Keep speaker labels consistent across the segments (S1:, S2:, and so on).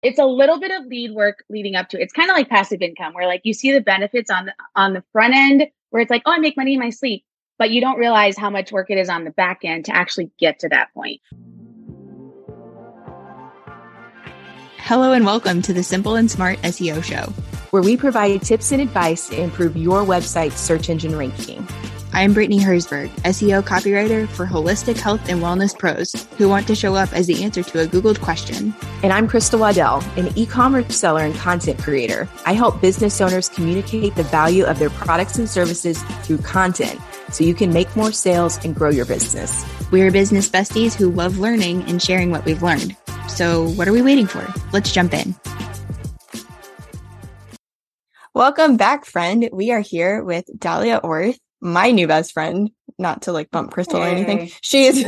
S1: it's a little bit of lead work leading up to it. It's kind of like passive income where like you see the benefits on the front end where it's like, oh, I make money in my sleep, but you don't realize how much work it is on the back end to actually get to that point.
S2: Hello and welcome to the Simple and Smart SEO Show,
S3: where we provide tips and advice to improve your website's search engine ranking.
S2: I'm Brittany Herzberg, SEO copywriter for holistic health and wellness pros who want to show up as the answer to a Googled question.
S3: And I'm Krista Waddell, an e-commerce seller and content creator. I help business owners communicate the value of their products and services through content so you can make more sales and grow your business.
S2: We're business besties who love learning and sharing what we've learned. So what are we waiting for? Let's jump in. Welcome back, friend. We are here with Dahlia Orth, my new best friend, not to like bump Crystal or anything. She's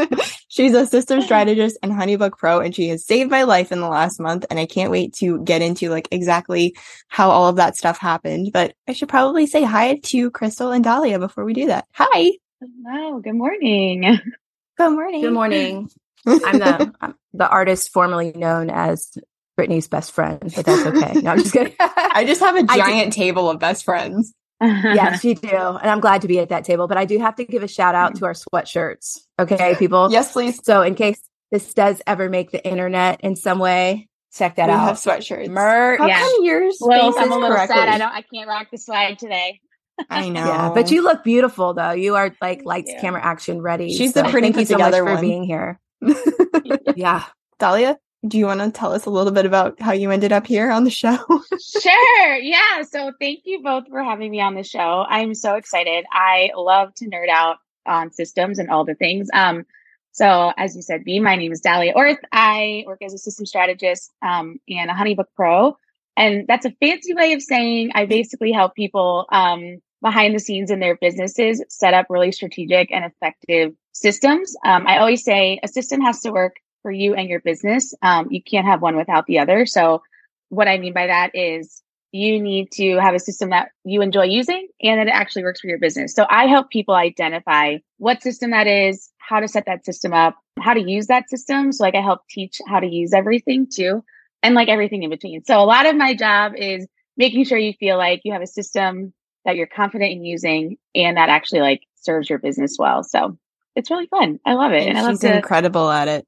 S2: a system strategist and HoneyBook Pro, and she has saved my life in the last month. And I can't wait to get into like exactly how all of that stuff happened. But I should probably say hi to Crystal and Dahlia before we do that. Hi.
S1: Hello. Good morning.
S2: Good morning.
S3: Good morning. I'm the artist formerly known as Brittany's best friend, but that's okay. No, I'm just kidding.
S2: I just have a giant table of best friends.
S3: Yes, you do. And I'm glad to be at that table, but I do have to give a shout out to our sweatshirts. Okay, people?
S2: Yes, please.
S3: So in case this does ever make the internet in some way, check that out.
S2: We have sweatshirts.
S3: Merch.
S2: How come yours
S1: well, I'm
S2: faces
S1: a little
S2: correctly?
S1: sad. I can't rock the swag today.
S2: I know.
S3: Yeah, but you look beautiful though. You are like lights, camera, action ready.
S2: She's the pretty put together
S3: so much
S2: one.
S3: for being here. Yeah.
S2: Dahlia, do you want to tell us a little bit about how you ended up here on the show?
S1: Sure. Yeah. So thank you both for having me on the show. I'm so excited. I love to nerd out on systems and all the things. So as you said, my name is Dahlia Orth. I work as a system strategist and a HoneyBook Pro. And that's a fancy way of saying I basically help people behind the scenes in their businesses set up really strategic and effective systems. I always say a system has to work for you and your business. You can't have one without the other. So what I mean by that is you need to have a system that you enjoy using and that it actually works for your business. So I help people identify what system that is, how to set that system up, how to use that system. So like I help teach how to use everything too, and like everything in between. So a lot of my job is making sure you feel like you have a system that you're confident in using and that actually like serves your business well. So it's really fun. I love it.
S2: And
S1: I love
S2: she's incredible at it.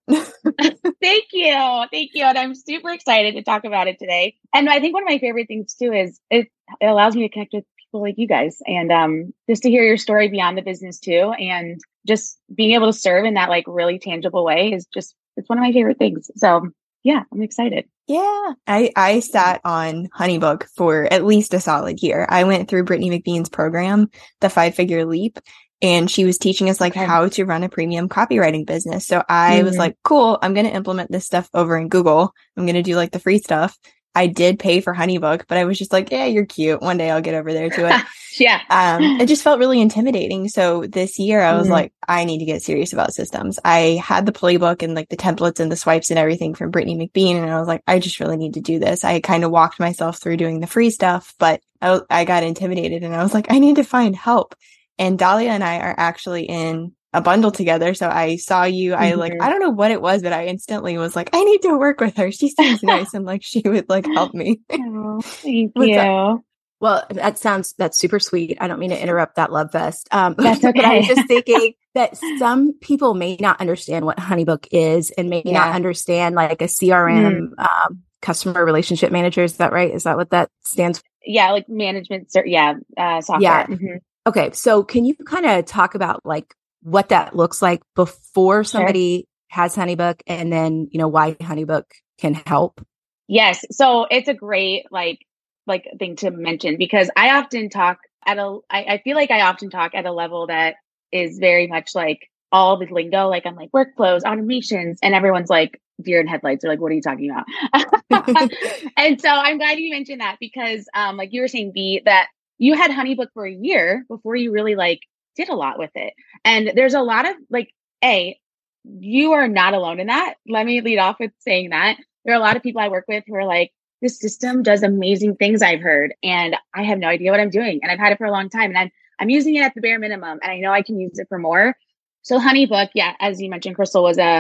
S1: Thank you. Thank you. And I'm super excited to talk about it today. And I think one of my favorite things too is it allows me to connect with people like you guys and just to hear your story beyond the business too. And just being able to serve in that like really tangible way is just, it's one of my favorite things. So yeah, I'm excited.
S2: Yeah. I sat on HoneyBook for at least a solid year. I went through Brittany McBean's program, the 5-Figure Leap. And she was teaching us like how to run a premium copywriting business. So I was like, cool, I'm going to implement this stuff over in Google. I'm going to do like the free stuff. I did pay for HoneyBook, but I was just like, yeah, you're cute. One day I'll get over there to it.
S1: Yeah.
S2: It just felt really intimidating. So this year I was like, I need to get serious about systems. I had the playbook and like the templates and the swipes and everything from Brittany McBean. And I was like, I just really need to do this. I kind of walked myself through doing the free stuff, but I got intimidated and I was like, I need to find help. And Dahlia and I are actually in a bundle together. So I saw you. I don't know what it was, but I instantly was like, I need to work with her. She seems nice. And like, she would like help me.
S1: Oh, thank you.
S3: Well, that's super sweet. I don't mean to interrupt that love fest.
S1: That's okay.
S3: But I was just thinking that some people may not understand what HoneyBook is and may not understand like a CRM, customer relationship manager. Is that right? Is that what that stands for?
S1: Yeah. Like management. Software.
S3: Yeah. Okay. So can you kind of talk about like what that looks like before somebody has HoneyBook and then, you know, why HoneyBook can help?
S1: Yes. So it's a great like thing to mention because I often talk I feel like I often talk at a level that is very much like all the lingo. Like I'm like workflows, automations, and everyone's like deer in headlights. They're like, what are you talking about? And so I'm glad you mentioned that because like you were saying, B, that you had HoneyBook for a year before you really like did a lot with it. And there's a lot of like, you are not alone in that. Let me lead off with saying that. There are a lot of people I work with who are like, this system does amazing things I've heard, and I have no idea what I'm doing. And I've had it for a long time and I'm using it at the bare minimum and I know I can use it for more. So HoneyBook, yeah, as you mentioned, Crystal, was a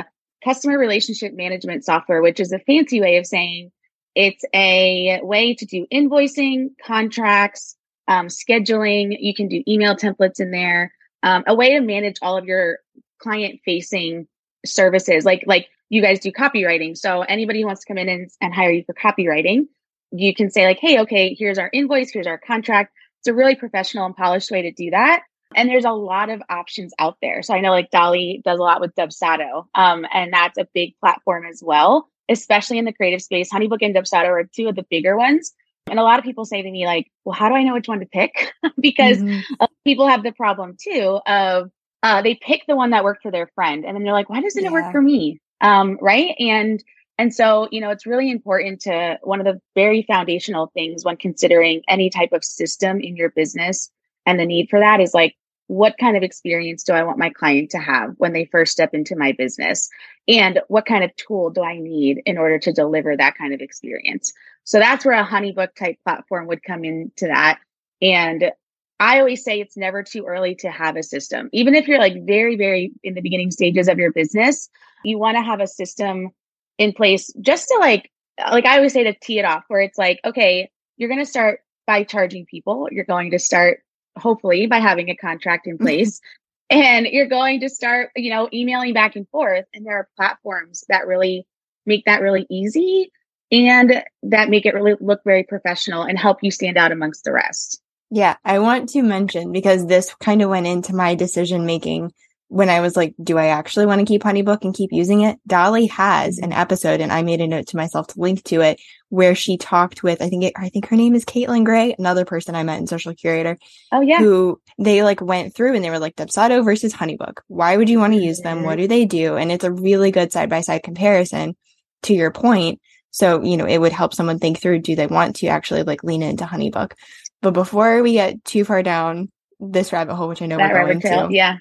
S1: customer relationship management software, which is a fancy way of saying it's a way to do invoicing, contracts, scheduling. You can do email templates in there, a way to manage all of your client facing services. Like you guys do copywriting. So anybody who wants to come in and hire you for copywriting, you can say like, hey, okay, here's our invoice, here's our contract. It's a really professional and polished way to do that. And there's a lot of options out there. So I know like Dolly does a lot with Dubsado, and that's a big platform as well, especially in the creative space. Honeybook and Dubsado are two of the bigger ones. And a lot of people say to me like, well, how do I know which one to pick? Because people have the problem too of they pick the one that worked for their friend. And then they're like, why doesn't it work for me? Right. And so, it's really important to one of the very foundational things when considering any type of system in your business and the need for that is like, what kind of experience do I want my client to have when they first step into my business? And what kind of tool do I need in order to deliver that kind of experience? So that's where a Honeybook type platform would come into that. And I always say it's never too early to have a system. Even if you're like very, very in the beginning stages of your business, you want to have a system in place just to like I always say to tee it off, where it's like, okay, you're going to start by charging people. You're going to start hopefully by having a contract in place, and you're going to start, emailing back and forth. And there are platforms that really make that really easy and that make it really look very professional and help you stand out amongst the rest.
S2: Yeah, I want to mention, because this kind of went into my decision making when I was like, do I actually want to keep Honeybook and keep using it? Dolly has an episode, and I made a note to myself to link to it, where she talked with, I think her name is Caitlin Gray, another person I met in Social Curator.
S1: Oh yeah.
S2: Who they like went through and they were like, Dubsado versus Honeybook. Why would you want to use them? What do they do? And it's a really good side-by-side comparison to your point. So, it would help someone think through, do they want to actually like lean into Honeybook? But before we get too far down this rabbit hole, which I know we're going to.
S1: Yeah.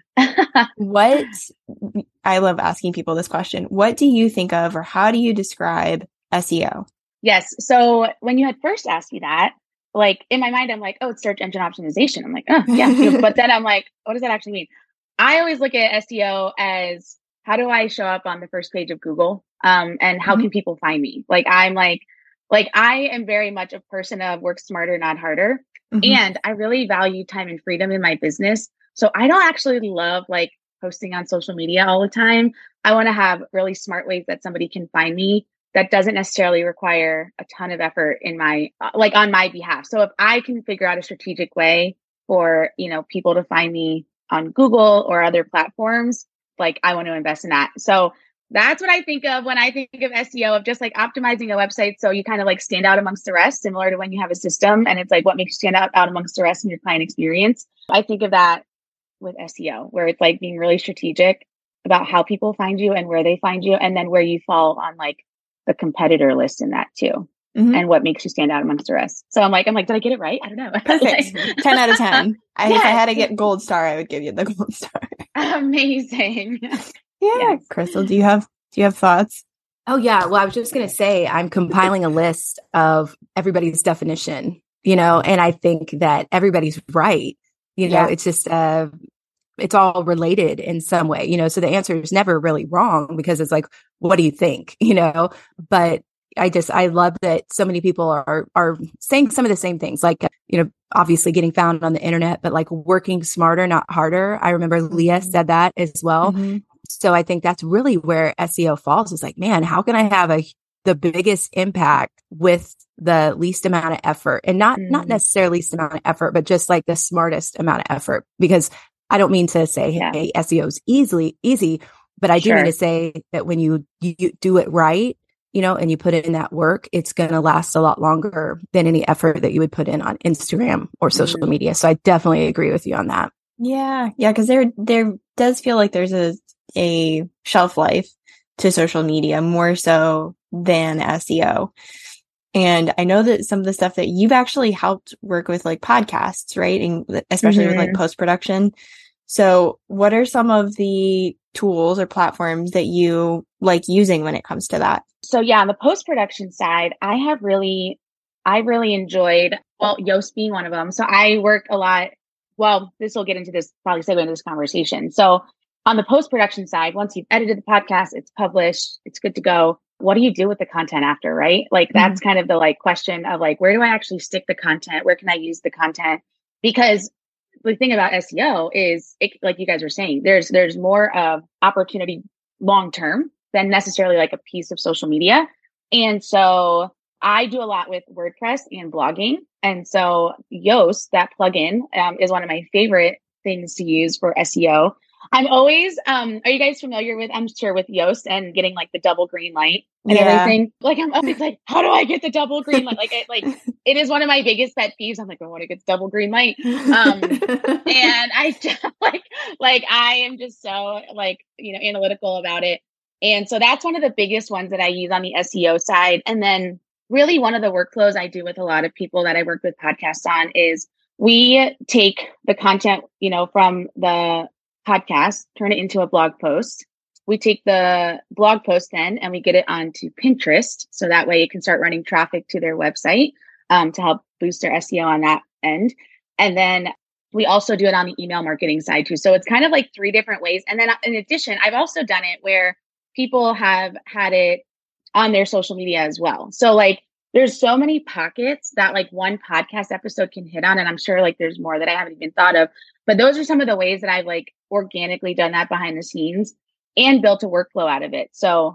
S2: I love asking people this question. What do you think of, or how do you describe SEO?
S1: Yes. So when you had first asked me that, like in my mind, I'm like, oh, it's search engine optimization. I'm like, oh yeah. But then I'm like, what does that actually mean? I always look at SEO as, how do I show up on the first page of Google? And how can people find me? Like, I'm like I am very much a person of work smarter, not harder. And I really value time and freedom in my business. So I don't actually love like posting on social media all the time. I want to have really smart ways that somebody can find me that doesn't necessarily require a ton of effort in my, like on my behalf. So if I can figure out a strategic way for, people to find me on Google or other platforms, like I want to invest in that. So that's what I think of when I think of SEO, of just like optimizing a website so you kind of like stand out amongst the rest, similar to when you have a system and it's like what makes you stand out amongst the rest in your client experience. I think of that with SEO, where it's like being really strategic about how people find you and where they find you, and then where you fall on like the competitor list in that too, and what makes you stand out amongst the rest. So I'm like, did I get it right? I don't know.
S2: Perfect. 10 out of 10. If I had to get gold star, I would give you the gold star.
S1: Amazing.
S2: Yeah. Yes. Crystal, do you have thoughts?
S3: Oh yeah. Well, I was just going to say, I'm compiling a list of everybody's definition, and I think that everybody's right. It's just, it's all related in some way, so the answer is never really wrong, because it's like, what do you think? But I love that so many people are saying some of the same things, like, obviously getting found on the internet, but like working smarter, not harder. I remember Leah said that as well. So I think that's really where SEO falls. It's like, man, how can I have the biggest impact with the least amount of effort, and not necessarily least amount of effort, but just like the smartest amount of effort? Because I don't mean to say, hey, SEO is easy, but I do mean to say that when you do it right, and you put in that work, it's going to last a lot longer than any effort that you would put in on Instagram or social media. So I definitely agree with you on that.
S2: Yeah. Because there does feel like there's a shelf life to social media more so than SEO. And I know that some of the stuff that you've actually helped work with, like podcasts, right? And especially with like post-production. So what are some of the tools or platforms that you like using when it comes to that?
S1: So yeah, on the post-production side, I really enjoyed, Yoast being one of them. So I work a lot. Well, this will get into this, probably segue into this conversation. So on the post-production side, once you've edited the podcast, it's published, it's good to go. What do you do with the content after, right? Like that's kind of the like question of like, where do I actually stick the content? Where can I use the content? Because the thing about SEO is it, like you guys were saying, there's more of opportunity long-term than necessarily like a piece of social media. And so I do a lot with WordPress and blogging. And so Yoast, that plugin, is one of my favorite things to use for SEO. I'm always, are you guys familiar with, I'm sure with Yoast and getting like the double green light and everything? Like I'm always like, how do I get the double green light? It is one of my biggest pet peeves. I'm like, I want to get the double green light. And I just like, I am just so like, analytical about it. And so that's one of the biggest ones that I use on the SEO side. And then really one of the workflows I do with a lot of people that I work with podcasts on is we take the content, from the podcast, turn it into a blog post. We take the blog post then and we get it onto Pinterest. So that way it can start running traffic to their website to help boost their SEO on that end. And then we also do it on the email marketing side too. So it's kind of like 3 different ways. And then in addition, I've also done it where people have had it on their social media as well. So like there's so many pockets that like one podcast episode can hit on. And I'm sure like there's more that I haven't even thought of, but those are some of the ways that I've like organically done that behind the scenes and built a workflow out of it. So,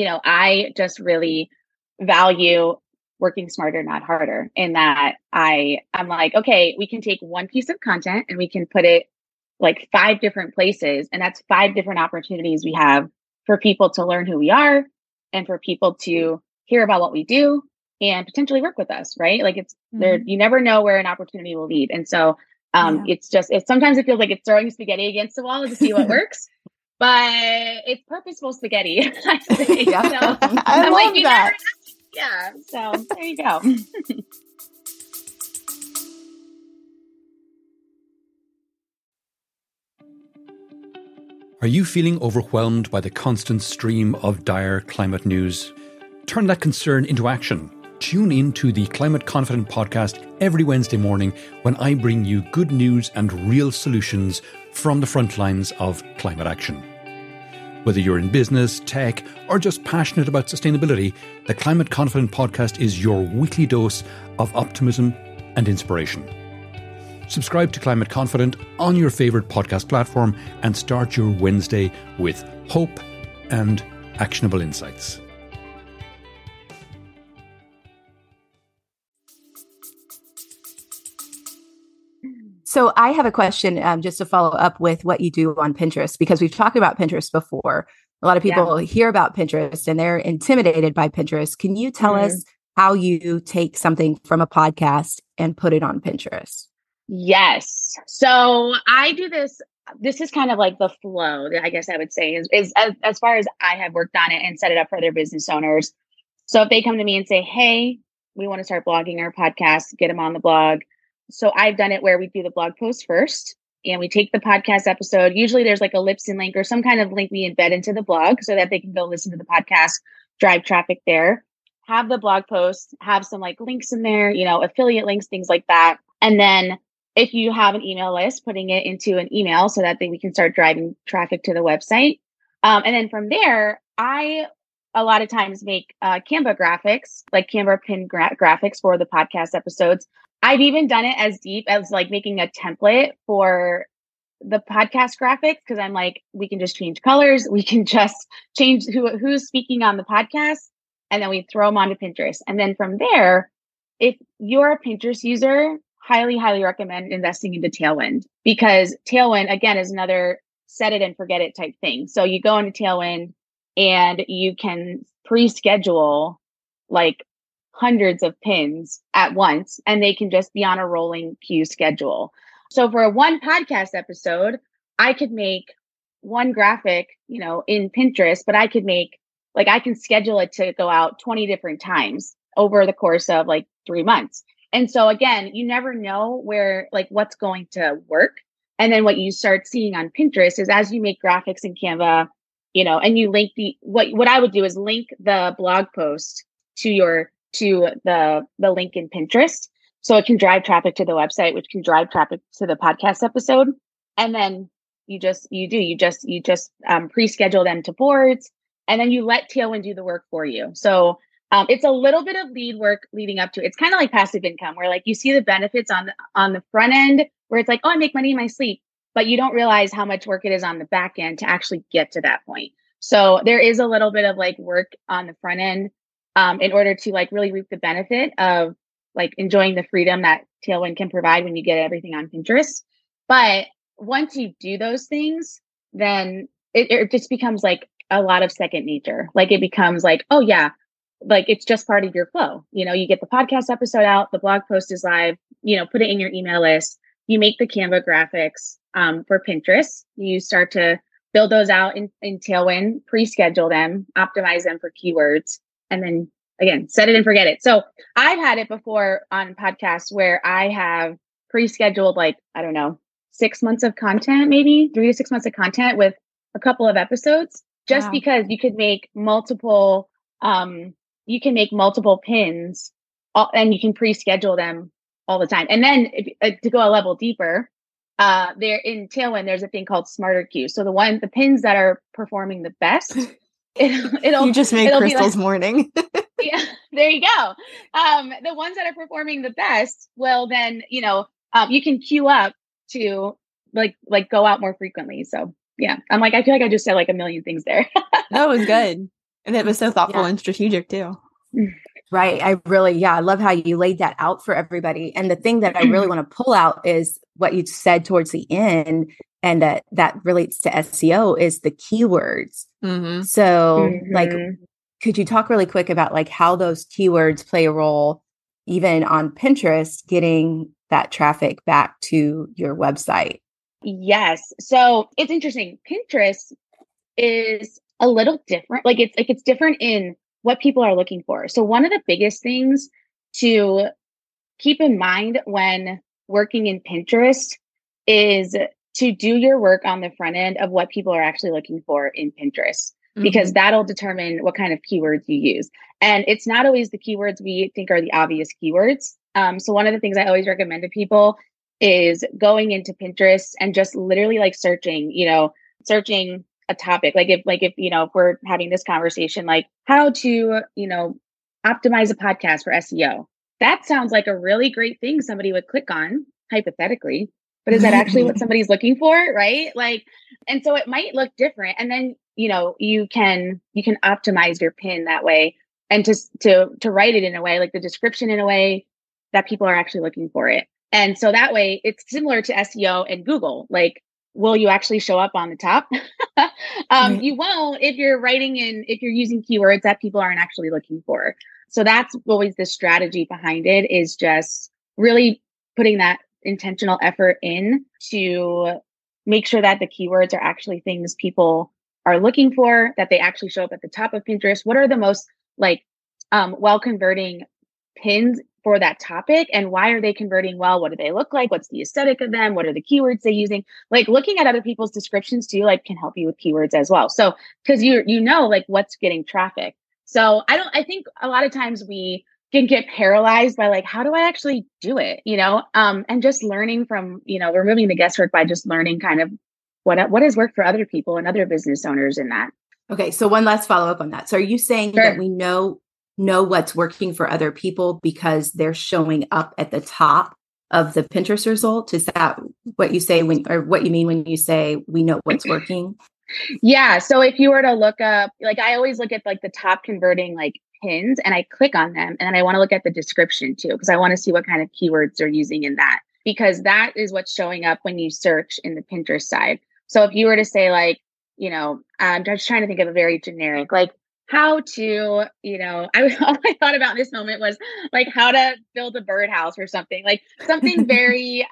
S1: I just really value working smarter, not harder, in that I'm like, okay, we can take one piece of content and we can put it like 5 different places. And that's 5 different opportunities we have for people to learn who we are and for people to hear about what we do and potentially work with us, right? Like it's there, you never know where an opportunity will lead. And so it's sometimes it feels like it's throwing spaghetti against the wall to see what works, but it's purposeful spaghetti. I say.
S2: Yeah.
S1: So,
S2: I love that.
S1: Yeah. So there you go.
S4: Are you feeling overwhelmed by the constant stream of dire climate news? Turn that concern into action. Tune in to the Climate Confident podcast every Wednesday morning when I bring you good news and real solutions from the front lines of climate action. Whether you're in business, tech, or just passionate about sustainability, the Climate Confident podcast is your weekly dose of optimism and inspiration. Subscribe to Climate Confident on your favourite podcast platform and start your Wednesday with hope and actionable insights.
S3: So I have a question just to follow up with what you do on Pinterest, because we've talked about Pinterest before. A lot of people hear about Pinterest and they're intimidated by Pinterest. Can you tell us how you take something from a podcast and put it on Pinterest?
S1: Yes. So I do this. This is kind of like the flow that I guess I would say is as far as I have worked on it and set it up for other business owners. So if they come to me and say, hey, we want to start blogging our podcast, get them on the blog. So I've done it where we do the blog post first and we take the podcast episode. Usually there's like a Libsyn link or some kind of link we embed into the blog so that they can go listen to the podcast, drive traffic there, have the blog post, have some like links in there, affiliate links, things like that. And then if you have an email list, putting it into an email so that we can start driving traffic to the website. And then from there, I a lot of times make Canva graphics, like Canva pin graphics for the podcast episodes. I've even done it as deep as like making a template for the podcast graphics because I'm like, we can just change colors. We can just change who's speaking on the podcast. And then we throw them onto Pinterest. And then from there, if you're a Pinterest user, highly, highly recommend investing into Tailwind because Tailwind, again, is another set it and forget it type thing. So you go into Tailwind and you can pre-schedule like hundreds of pins at once, and they can just be on a rolling queue schedule. So for one podcast episode, I could make one graphic, in Pinterest, but I can schedule it to go out 20 different times over the course of like 3 months. And so again, you never know where, like what's going to work. And then what you start seeing on Pinterest is as you make graphics in Canva, and you link what I would do is link the blog post to the link in Pinterest. So it can drive traffic to the website, which can drive traffic to the podcast episode. And then You just pre-schedule them to boards, and then you let Tailwind do the work for you. So it's a little bit of lead work leading up to it. It's kind of like passive income, where like you see the benefits on the front end, where it's like, oh, I make money in my sleep, but you don't realize how much work it is on the back end to actually get to that point. So there is a little bit of like work on the front end in order to like really reap the benefit of like enjoying the freedom that Tailwind can provide when you get everything on Pinterest. But once you do those things, then it just becomes like a lot of second nature. Like it becomes like, oh yeah, like it's just part of your flow. You know, you get the podcast episode out, the blog post is live, you know, put it in your email list, you make the Canva graphics for Pinterest, you start to build those out in Tailwind, pre-schedule them, optimize them for keywords, and then again, set it and forget it. So I've had it before on podcasts where I have pre-scheduled like, I don't know, 6 months of content, maybe 3 to 6 months of content with a couple of episodes, just because you could make multiple pins and you can pre-schedule them all the time. And then to go a level deeper, there in Tailwind, there's a thing called Smarter Queue. So the pins that are performing the best, it'll
S2: you just make Crystal's
S1: like,
S2: morning.
S1: yeah, there you go. The ones that are performing the best will then, you know, you can queue up to like go out more frequently. So yeah, I'm like, I feel like I just said like a million things there.
S2: That was good. And it was so thoughtful and strategic too.
S3: Right. I love how you laid that out for everybody. And the thing that I really want to pull out is what you said towards the end, and that relates to SEO, is the keywords.
S2: Mm-hmm.
S3: So like, could you talk really quick about like how those keywords play a role even on Pinterest, getting that traffic back to your website?
S1: Yes. So it's interesting. Pinterest is a little different. Like it's different in what people are looking for. So one of the biggest things to keep in mind when working in Pinterest is to do your work on the front end of what people are actually looking for in Pinterest, because that'll determine what kind of keywords you use. And it's not always the keywords we think are the obvious keywords. So one of the things I always recommend to people is going into Pinterest and just literally like searching a topic. Like if you know, if we're having this conversation, like how to, you know, optimize a podcast for SEO. That sounds like a really great thing somebody would click on, hypothetically, but is that actually what somebody's looking for? Right. Like, and so it might look different. And then, you know, you can optimize your pin that way, and to write it in a way, like the description in a way that people are actually looking for it. And so that way it's similar to SEO and Google. Like, will you actually show up on the top? You won't if you're using keywords that people aren't actually looking for. So that's always the strategy behind it, is just really putting that intentional effort in to make sure that the keywords are actually things people are looking for, that they actually show up at the top of Pinterest. What are the most like well converting pins for that topic, and why are they converting well? What do they look like? What's the aesthetic of them? What are the keywords they're using? Like looking at other people's descriptions too, like can help you with keywords as well. So because you know like what's getting traffic. So I think a lot of times we can get paralyzed by like, how do I actually do it? You know, and just learning from, you know, removing the guesswork by just learning kind of what has worked for other people and other business owners in that.
S3: Okay. So one last follow up on that. So are you saying that we know what's working for other people because they're showing up at the top of the Pinterest result? Is that what you say or what you mean when you say we know what's working?
S1: Yeah. So if you were to look up, like I always look at like the top converting like pins, and I click on them, and then I want to look at the description too, because I want to see what kind of keywords they're using in that, because that is what's showing up when you search in the Pinterest side. So if you were to say like, you know, I'm just trying to think of a very generic, like how to, you know, all I thought about in this moment was like how to build a birdhouse or something, like something very,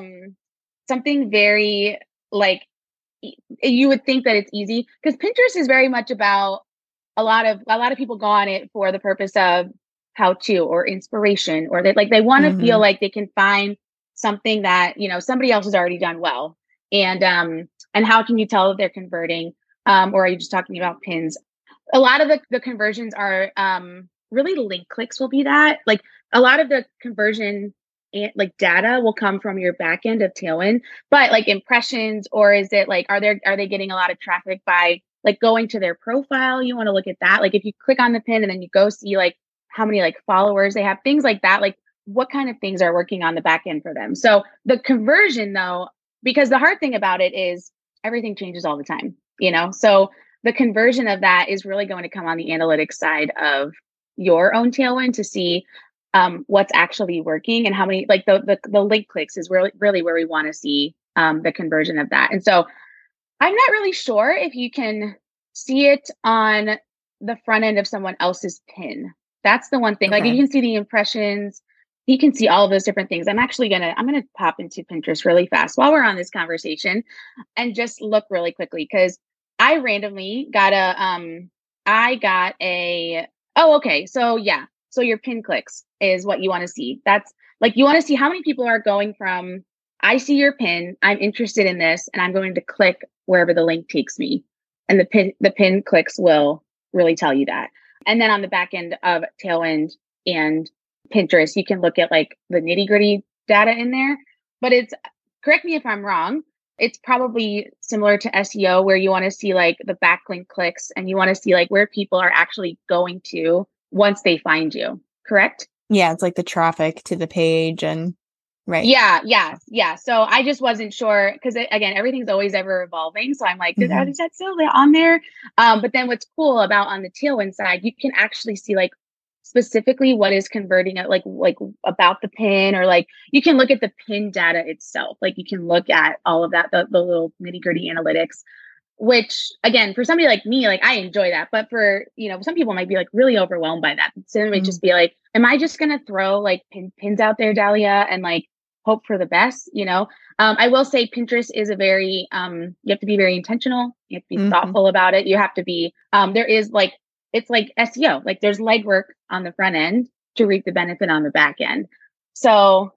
S1: like you would think that it's easy, because Pinterest is very much about a lot of people go on it for the purpose of how to or inspiration, or they want to feel like they can find something that, you know, somebody else has already done well. And how can you tell if they're converting? Or are you just talking about pins? A lot of the conversions are really link clicks will be that. Like a lot of the conversion like data will come from your back end of Tailwind, but like impressions, or is it like, are they getting a lot of traffic by like going to their profile? You want to look at that. Like if you click on the pin and then you go see like how many like followers they have, things like that, like what kind of things are working on the back end for them. So the conversion though, because the hard thing about it is everything changes all the time, so the conversion of that is really going to come on the analytics side of your own Tailwind to see what's actually working and how many, like the link clicks is really where we want to see the conversion of that. And so I'm not really sure if you can see it on the front end of someone else's pin. That's the one thing.
S3: Okay.
S1: Like you can see the impressions, you can see all of those different things. I'm gonna pop into Pinterest really fast while we're on this conversation and just look really quickly, because I randomly got okay. So yeah. So your pin clicks is what you want to see. That's like, you want to see how many people are going from, I see your pin, I'm interested in this, and I'm going to click wherever the link takes me. And the pin clicks will really tell you that. And then on the back end of Tailwind and Pinterest, you can look at like the nitty-gritty data in there. But correct me if I'm wrong, it's probably similar to SEO, where you want to see like the backlink clicks and you want to see like where people are actually going to once they find you, correct?
S2: Yeah, it's like the traffic to the page and right.
S1: Yeah. So I just wasn't sure, because again, everything's always ever evolving. So I'm like, is that still on there? But then what's cool about on the Tailwind side, you can actually see like specifically what is converting at like about the pin, or like you can look at the pin data itself. Like you can look at all of that, the little nitty gritty analytics, which again, for somebody like me, like I enjoy that. But for, some people might be like really overwhelmed by that. So they might just be like, am I just going to throw like pins out there, Dahlia, and like hope for the best? I will say Pinterest is you have to be very intentional. You have to be thoughtful about it. You have to be, there is like, it's like SEO, like there's legwork on the front end to reap the benefit on the back end. So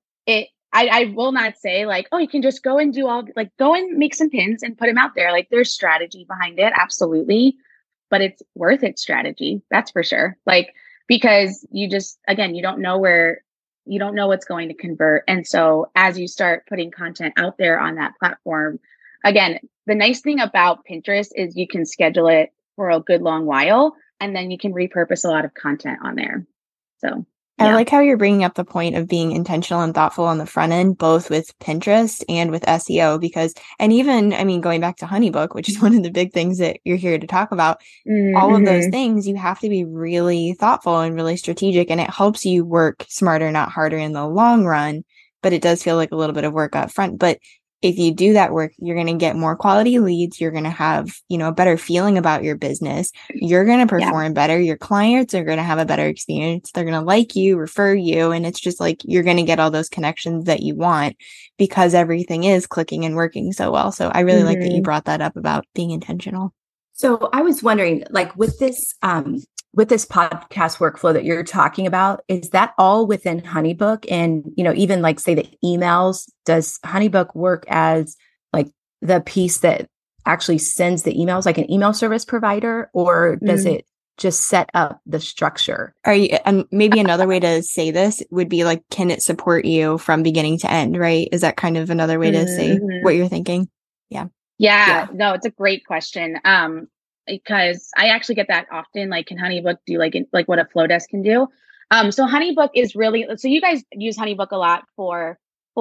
S1: I will not say like, oh, you can just go and go and make some pins and put them out there. Like there's strategy behind it. Absolutely. But it's worth its strategy. That's for sure. Like, because you don't know what's going to convert. And so as you start putting content out there on that platform, again, the nice thing about Pinterest is you can schedule it for a good long while, and then you can repurpose a lot of content on there. So
S2: I like how you're bringing up the point of being intentional and thoughtful on the front end, both with Pinterest and with SEO, and even, going back to Honeybook, which is one of the big things that you're here to talk about, all of those things, you have to be really thoughtful and really strategic, and it helps you work smarter, not harder in the long run, but it does feel like a little bit of work up front. But if you do that work, you're going to get more quality leads. You're going to have, a better feeling about your business. You're going to perform better. Your clients are going to have a better experience. They're going to like you, refer you. And it's just like, you're going to get all those connections that you want because everything is clicking and working so well. So I really like that you brought that up about being intentional.
S3: So I was wondering, like with this podcast workflow that you're talking about, is that all within Honeybook? And, even like say the emails, does Honeybook work as like the piece that actually sends the emails, like an email service provider, or does it just set up the structure?
S2: Maybe another way to say this would be like, can it support you from beginning to end, right? Is that kind of another way to say what you're thinking?
S1: Yeah. No, it's a great question. Because I actually get that often, like, can Honeybook do like what a Flowdesk can do? So Honeybook is really, so you guys use Honeybook a lot for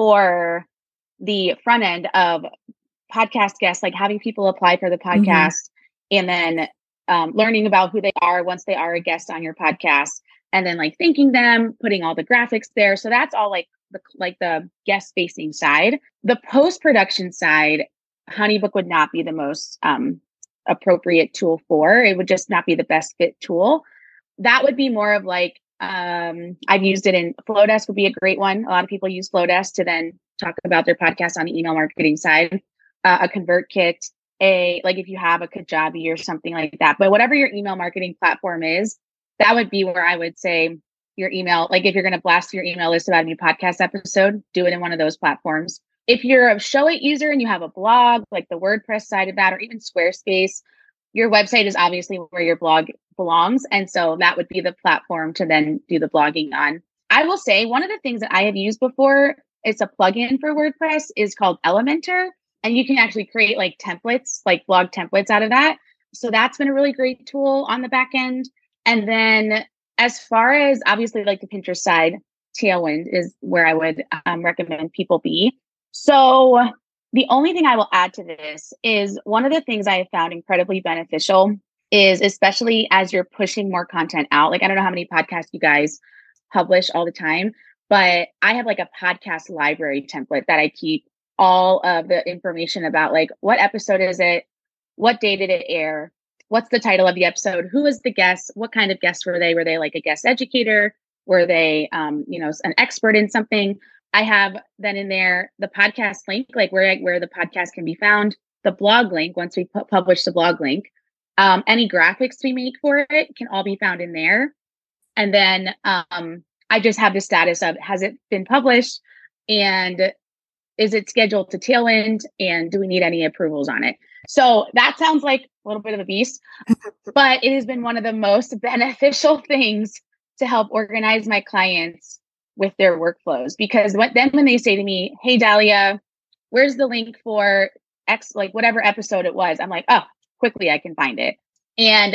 S1: the front end of podcast guests, like having people apply for the podcast and then learning about who they are once they are a guest on your podcast, and then like thanking them, putting all the graphics there. So that's all like the guest facing side. The post-production side, Honeybook would not be the most appropriate tool for. It would just not be the best fit tool. That would be more of like, I've used it in Flowdesk would be a great one. A lot of people use Flowdesk to then talk about their podcast on the email marketing side. A ConvertKit, like if you have a Kajabi or something like that. But whatever your email marketing platform is, that would be where I would say your email, like if you're going to blast your email list about a new podcast episode, do it in one of those platforms. If you're a Showit user and you have a blog, like the WordPress side of that, or even Squarespace, your website is obviously where your blog belongs. And so that would be the platform to then do the blogging on. I will say one of the things that I have used before, it's a plugin for WordPress, is called Elementor. And you can actually create like templates, like blog templates out of that. So that's been a really great tool on the back end. And then as far as obviously like the Pinterest side, Tailwind is where I would recommend people be. So the only thing I will add to this is one of the things I have found incredibly beneficial is, especially as you're pushing more content out. Like, I don't know how many podcasts you guys publish all the time, but I have like a podcast library template that I keep all of the information about, like, what episode is it? What day did it air? What's the title of the episode? Who was the guest? What kind of guest were they? Were they like a guest educator? Were they, an expert in something? I have then in there the podcast link, like where the podcast can be found, the blog link, once we publish the blog link, any graphics we make for it can all be found in there. And then I just have the status of, has it been published? And is it scheduled to Tailwind? And do we need any approvals on it? So that sounds like a little bit of a beast, but it has been one of the most beneficial things to help organize my clients with their workflows. Because when they say to me, hey, Dahlia, where's the link for X, like whatever episode it was? I'm like, oh, quickly I can find it. And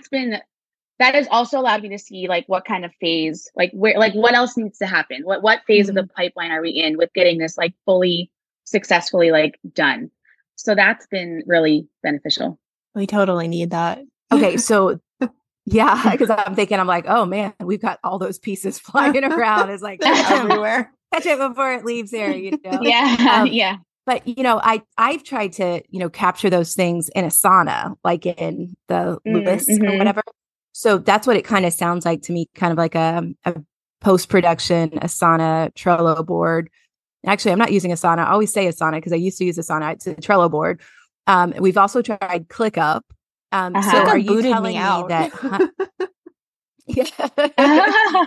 S1: that has also allowed me to see like what kind of phase, like where, like what else needs to happen? What phase of the pipeline are we in with getting this like fully successfully like done? So that's been really beneficial.
S2: We totally need that.
S3: Okay. So yeah, because I'm like, oh man, we've got all those pieces flying around. It's like
S2: everywhere.
S3: Catch it before it leaves here,
S1: Yeah. Yeah.
S3: But, I've tried to, capture those things in Asana, like in the list or whatever. So that's what it kind of sounds like to me, kind of like a post-production Asana Trello board. Actually, I'm not using Asana. I always say Asana because I used to use Asana. It's a Trello board. We've also tried ClickUp. So are you telling me that? Yeah.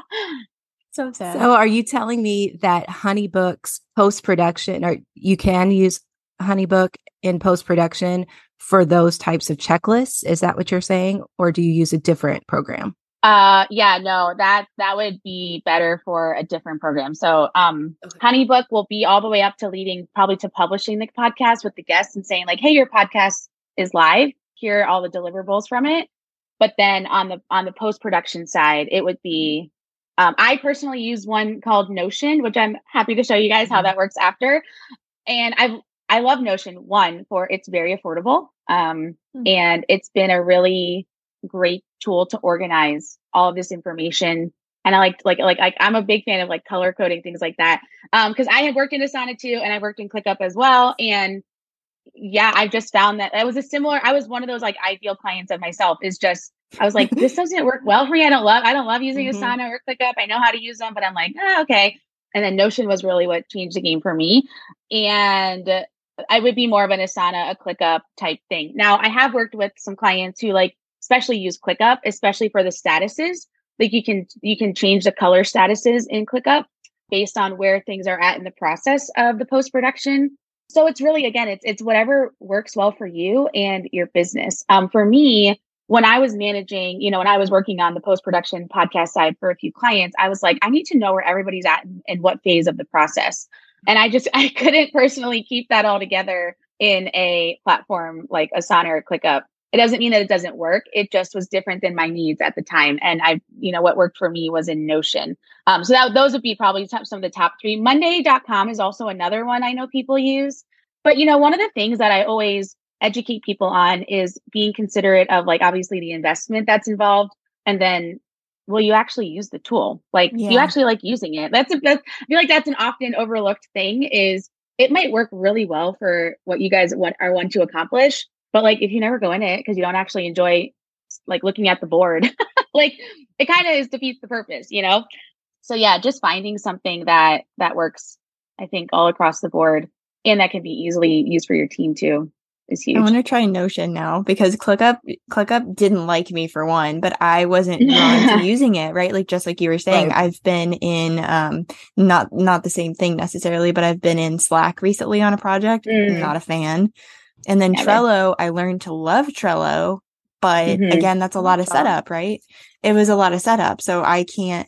S2: So sad.
S3: So are you telling me that HoneyBook's post-production, or you can use HoneyBook in post-production for those types of checklists? Is that what you're saying? Or do you use a different program?
S1: Yeah, no, that would be better for a different program. So HoneyBook will be all the way up to leading probably to publishing the podcast with the guests and saying like, hey, your podcast is live. Here are all the deliverables from it. But then on the post-production side, it would be, I personally use one called Notion, which I'm happy to show you guys how that works after. And I love Notion, one, for it's very affordable. And it's been a really great tool to organize all of this information. And I like I'm a big fan of like color coding, things like that. Because I have worked in Asana too, and I worked in ClickUp as well. And yeah, I've just found that I was one of those like ideal clients of myself. Is just, I was like, this doesn't work well for me. I don't love using Asana or ClickUp. I know how to use them, but I'm like, okay. And then Notion was really what changed the game for me. And I would be more of an Asana, a ClickUp type thing. Now, I have worked with some clients who like especially use ClickUp, especially for the statuses. Like you can change the color statuses in ClickUp based on where things are at in the process of the post-production. So it's really, again, it's whatever works well for you and your business. For me, when I was managing, when I was working on the post-production podcast side for a few clients, I was like, I need to know where everybody's at and what phase of the process. And I couldn't personally keep that all together in a platform like Asana or ClickUp. It doesn't mean that it doesn't work. It just was different than my needs at the time. And what worked for me was in Notion. So those would be probably some of the top three. Monday.com is also another one I know people use. But, one of the things that I always educate people on is being considerate of like, obviously the investment that's involved. And then, will you actually use the tool? Like, do you actually like using it? I feel like that's an often overlooked thing. Is it might work really well for what you guys want to accomplish. But like, if you never go in it because you don't actually enjoy like looking at the board, like it kind of defeats the purpose, So yeah, just finding something that works, I think, all across the board and that can be easily used for your team too is huge.
S2: I want to try Notion now because ClickUp didn't like me for one, but I wasn't drawn to using it, right? Like just like you were saying, right. I've been in not the same thing necessarily, but I've been in Slack recently on a project. Not a fan. And then Trello, I learned to love Trello, but again, that's a lot of setup, right? It was a lot of setup. So I can't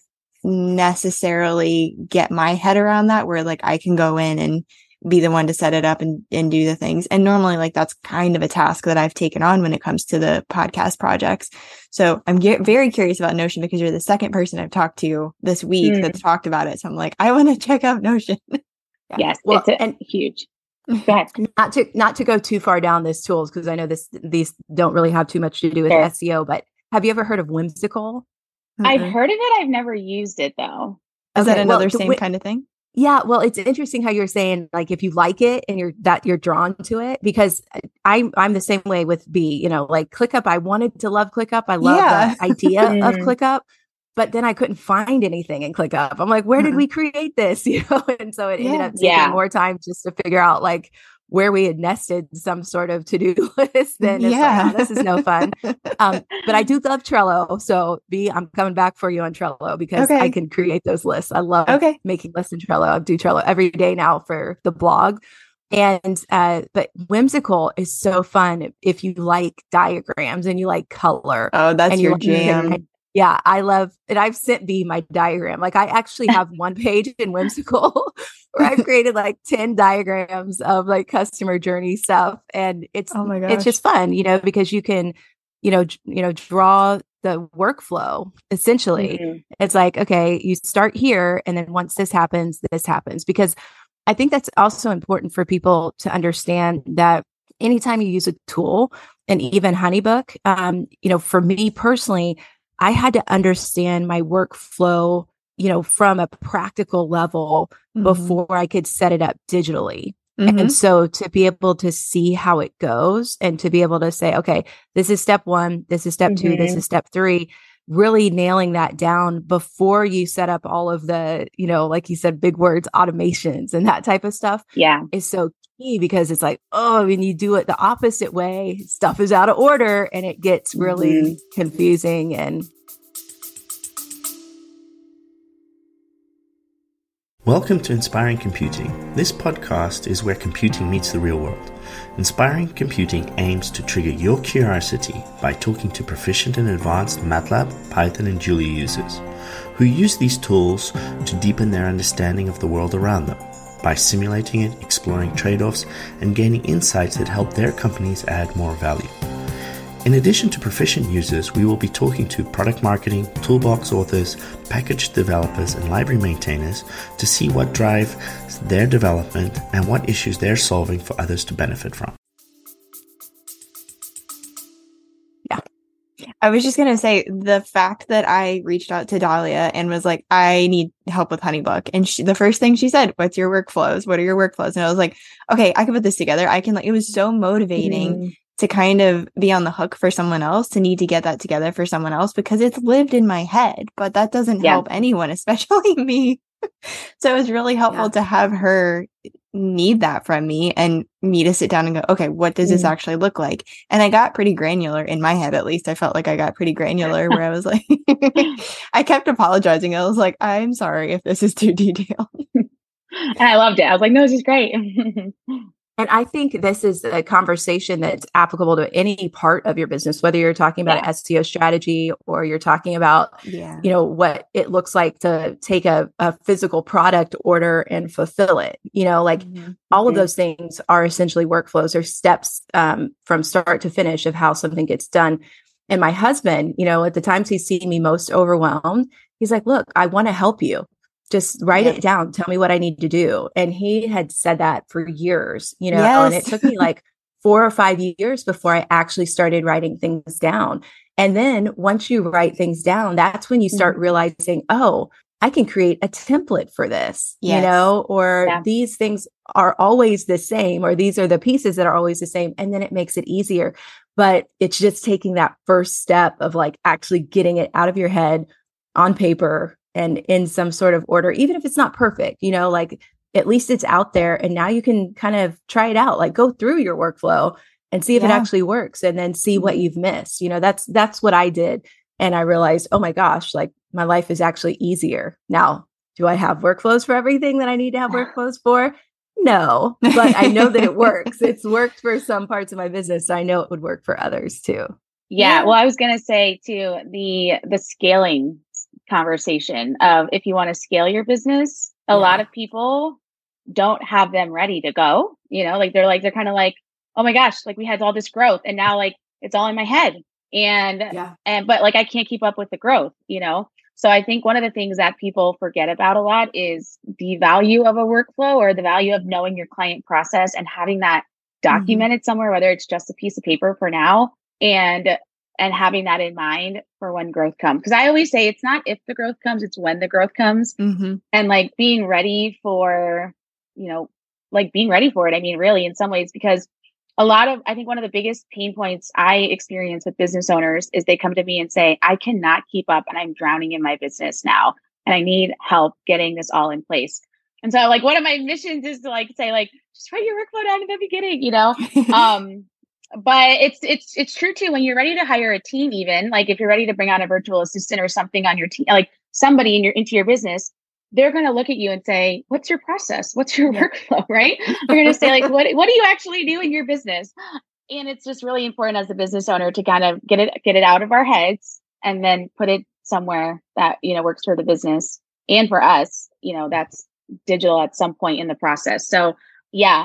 S2: necessarily get my head around that, where like I can go in and be the one to set it up and do the things. And normally like that's kind of a task that I've taken on when it comes to the podcast projects. So I'm very curious about Notion because you're the second person I've talked to this week that's talked about it. So I'm like, I want to check out Notion.
S1: Yes.
S3: Well,
S1: it's huge. Go ahead.
S3: Not to go too far down this tools, because I know these don't really have too much to do with SEO, but have you ever heard of Whimsical?
S1: I've heard of it. I've never used it though.
S2: Is that another same kind of thing?
S3: Yeah, well, it's interesting how you're saying like if you like it and you're drawn to it, because I'm the same way with Bee, you know, like ClickUp. I wanted to love ClickUp. I love the idea of ClickUp, but then I couldn't find anything in ClickUp. I'm like, where did we create this? You know, and so it ended up taking more time just to figure out like where we had nested some sort of to-do list. Then it's like, oh, this is no fun. But I do love Trello. So Bee, I'm coming back for you on Trello because I can create those lists. I love making lists in Trello. I do Trello every day now for the blog. And, but Whimsical is so fun if you like diagrams and you like color.
S2: Oh, that's your jam.
S3: Yeah, I love it. I've sent Bee my diagram. Like I actually have one page in Whimsical where I've created like 10 diagrams of like customer journey stuff. And it's, it's just fun, you know, because you can, you know, draw the workflow essentially. It's like, okay, you start here. And then once this happens, because I think that's also important for people to understand that anytime you use a tool, and even HoneyBook, you know, for me personally, I had to understand my workflow, you know, from a practical level before I could set it up digitally. And so to be able to see how it goes and to be able to say, okay, this is step 1, this is step 2, this is step 3, really nailing that down before you set up all of the, you know, like you said, big words, automations and that type of stuff is so key, because it's like, oh, when you do it the opposite way, stuff is out of order and it gets really confusing. And
S5: welcome to Inspiring Computing. This podcast is where computing meets the real world. Inspiring Computing aims to trigger your curiosity by talking to proficient and advanced MATLAB, Python, and Julia users who use these tools to deepen their understanding of the world around them by simulating it, exploring trade-offs, and gaining insights that help their companies add more value. In addition to proficient users, we will be talking to product marketing, toolbox authors, package developers, and library maintainers to see what drives their development and what issues they're solving for others to benefit from.
S2: Yeah. I was just going to say the fact that I reached out to Dahlia and was like, I need help with HoneyBook. And the first thing she said, what's your workflows? What are your workflows? And I was like, okay, I can put this together. I can, like, it was so motivating to kind of be on the hook for someone else, to need to get that together for someone else, because it's lived in my head, but that doesn't help anyone, especially me. So it was really helpful to have her need that from me and me to sit down and go, okay, what does this actually look like? And I got pretty granular in my head. At least I felt like I got pretty granular where I was like, I kept apologizing. I was like, I'm sorry if this is too detailed.
S1: And I loved it. I was like, no, this is great.
S3: And I think this is a conversation that's applicable to any part of your business, whether you're talking about an SEO strategy or you're talking about, you know, what it looks like to take a physical product order and fulfill it. You know, like all of those things are essentially workflows or steps from start to finish of how something gets done. And my husband, you know, at the times he's seen me most overwhelmed, he's like, look, I want to help you. Just write it down. Tell me what I need to do. And he had said that for years, you know, and it took me like 4 or 5 years before I actually started writing things down. And then once you write things down, that's when you start realizing, oh, I can create a template for this, you know, or these things are always the same, or these are the pieces that are always the same. And then it makes it easier. But it's just taking that first step of like actually getting it out of your head on paper and in some sort of order, even if it's not perfect, you know, like at least it's out there. And now you can kind of try it out, like go through your workflow and see if it actually works, and then see what you've missed. You know, that's what I did. And I realized, oh my gosh, like my life is actually easier. Now, do I have workflows for everything that I need to have workflows for? No, but I know that it works. It's worked for some parts of my business. So I know it would work for others too.
S1: Yeah. Well, I was going to say too, the scaling conversation of if you want to scale your business, a lot of people don't have them ready to go, they're kind of like, oh my gosh, like we had all this growth and now like it's all in my head but like I can't keep up with the growth, So I think one of the things that people forget about a lot is the value of a workflow or the value of knowing your client process and having that documented somewhere, whether it's just a piece of paper for now and having that in mind for when growth comes. Because I always say it's not if the growth comes, it's when the growth comes. And like being ready for, being ready for it. I mean, really in some ways, because I think one of the biggest pain points I experience with business owners is they come to me and say, I cannot keep up and I'm drowning in my business now. And I need help getting this all in place. And so like one of my missions is to like say like, just write your workflow down in the beginning, but it's true too. When you're ready to hire a team, even like if you're ready to bring on a virtual assistant or something on your team, like somebody into your business, they're going to look at you and say, what's your process? What's your workflow? Right? They're going to say like, what do you actually do in your business? And it's just really important as a business owner to kind of get it out of our heads and then put it somewhere that, works for the business and for us, that's digital at some point in the process. So yeah,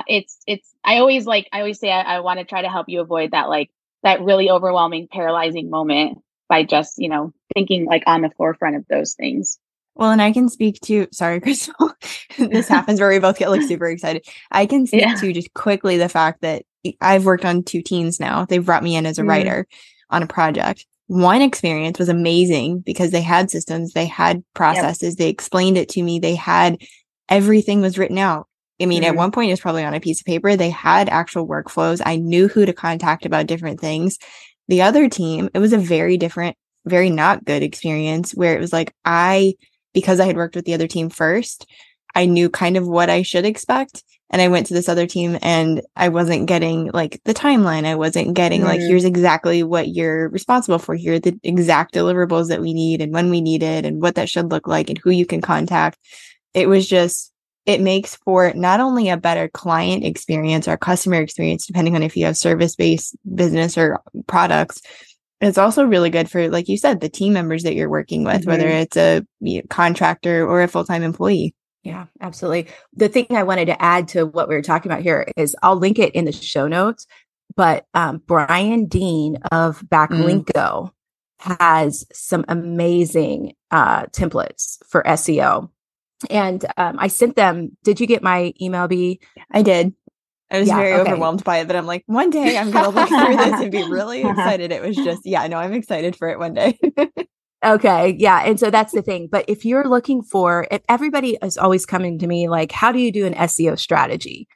S1: I always say I want to try to help you avoid that, like that really overwhelming, paralyzing moment by just, thinking like on the forefront of those things.
S2: Well, and I can speak to, sorry, Crystal, this happens where we both get like super excited. I can speak to just quickly the fact that I've worked on 2 teams now. They've brought me in as a writer on a project. One experience was amazing because they had systems, they had processes, they explained it to me. They had everything was written out. I mean, at one point it was probably on a piece of paper. They had actual workflows. I knew who to contact about different things. The other team, it was a very different, very not good experience where it was like because I had worked with the other team first, I knew kind of what I should expect. And I went to this other team and I wasn't getting like the timeline. I wasn't getting like, here's exactly what you're responsible for. Here are the exact deliverables that we need and when we need it and what that should look like and who you can contact. It was just, it makes for not only a better client experience or customer experience, depending on if you have service-based business or products. It's also really good for, like you said, the team members that you're working with, whether it's a contractor or a full-time employee.
S3: Yeah, absolutely. The thing I wanted to add to what we were talking about here is I'll link it in the show notes, but Brian Dean of Backlinko has some amazing templates for SEO. And I sent them. Did you get my email, B?
S2: I did. I was very overwhelmed by it, but I'm like, one day I'm going to look through this and be really excited. It was just, I'm excited for it one day.
S3: Okay. Yeah. And so that's the thing. But if you're looking for, if everybody is always coming to me, like, how do you do an SEO strategy?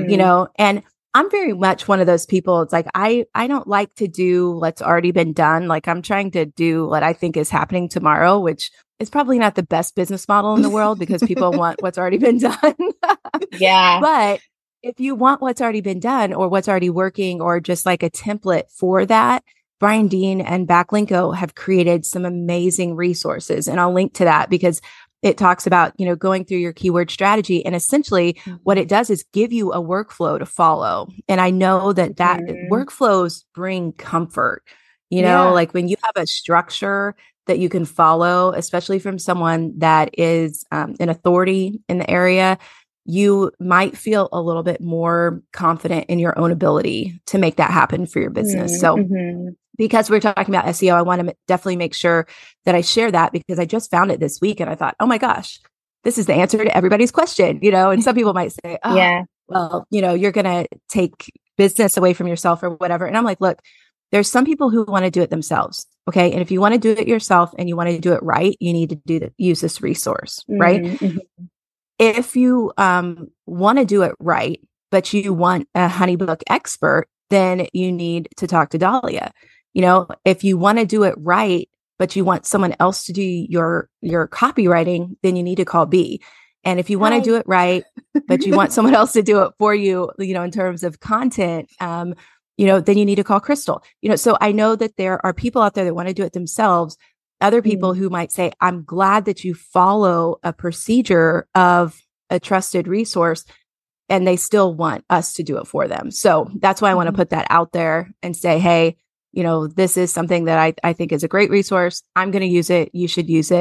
S3: And I'm very much one of those people. It's like, I don't like to do what's already been done. Like I'm trying to do what I think is happening tomorrow, which is probably not the best business model in the world because people want what's already been done. But if you want what's already been done or what's already working or just like a template for that, Brian Dean and Backlinko have created some amazing resources. And I'll link to that because it talks about, going through your keyword strategy. And essentially what it does is give you a workflow to follow. And I know that workflows bring comfort, like when you have a structure that you can follow, especially from someone that is an authority in the area, you might feel a little bit more confident in your own ability to make that happen for your business. So because we're talking about SEO, I want to definitely make sure that I share that because I just found it this week and I thought, oh my gosh, this is the answer to everybody's question, and some people might say, well, you're going to take business away from yourself or whatever. And I'm like, look, there's some people who want to do it themselves. Okay. And if you want to do it yourself and you want to do it right, you need to use this resource, right? If you want to do it right, but you want a HoneyBook expert, then you need to talk to Dahlia. If you want to do it right, but you want someone else to do your copywriting, then you need to call B. And if you want to do it right, but you want someone else to do it for you, in terms of content, then you need to call Crystal. So I know that there are people out there that want to do it themselves. Other people who might say, I'm glad that you follow a procedure of a trusted resource and they still want us to do it for them. So that's why I want to put that out there and say, hey, this is something that I think is a great resource. I'm going to use it. You should use it.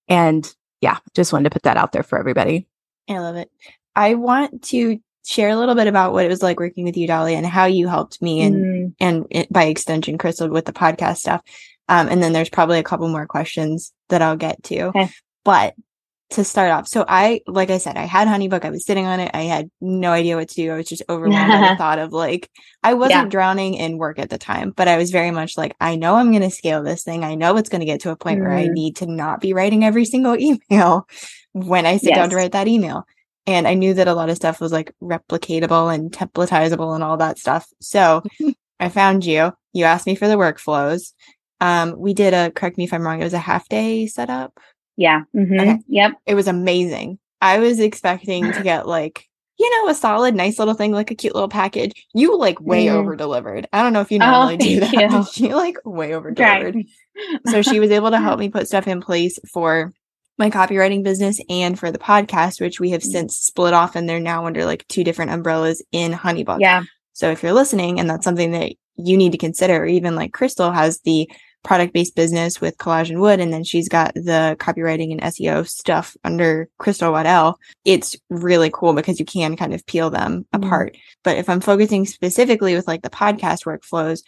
S3: And yeah, just wanted to put that out there for everybody.
S2: I love it. I want to share a little bit about what it was like working with you, Dahlia, and how you helped me and by extension, Crystal, with the podcast stuff. And then there's probably a couple more questions that I'll get to.
S1: Okay.
S2: But to start off, so like I said, I had HoneyBook. I was sitting on it. I had no idea what to do. I was just overwhelmed by the thought of like, I wasn't drowning in work at the time, but I was very much like, I know I'm going to scale this thing. I know it's going to get to a point where I need to not be writing every single email when I sit down to write that email. And I knew that a lot of stuff was like replicatable and templatizable and all that stuff. So I found you. You asked me for the workflows. We did correct me if I'm wrong, it was a half day setup.
S1: Yeah. Mm-hmm.
S2: Okay.
S1: Yep.
S2: It was amazing. I was expecting to get like, a solid, nice little thing, like a cute little package. You like way over delivered. I don't know if you normally do that, but she like way over delivered. So she was able to help me put stuff in place for my copywriting business and for the podcast, which we have since split off, and they're now under like 2 different umbrellas in HoneyBook.
S1: Yeah.
S2: So if you're listening and that's something that you need to consider, or even like Crystal has the product-based business with Collage and Wood, and then she's got the copywriting and SEO stuff under Crystal Waddell, it's really cool because you can kind of peel them apart. But if I'm focusing specifically with like the podcast workflows,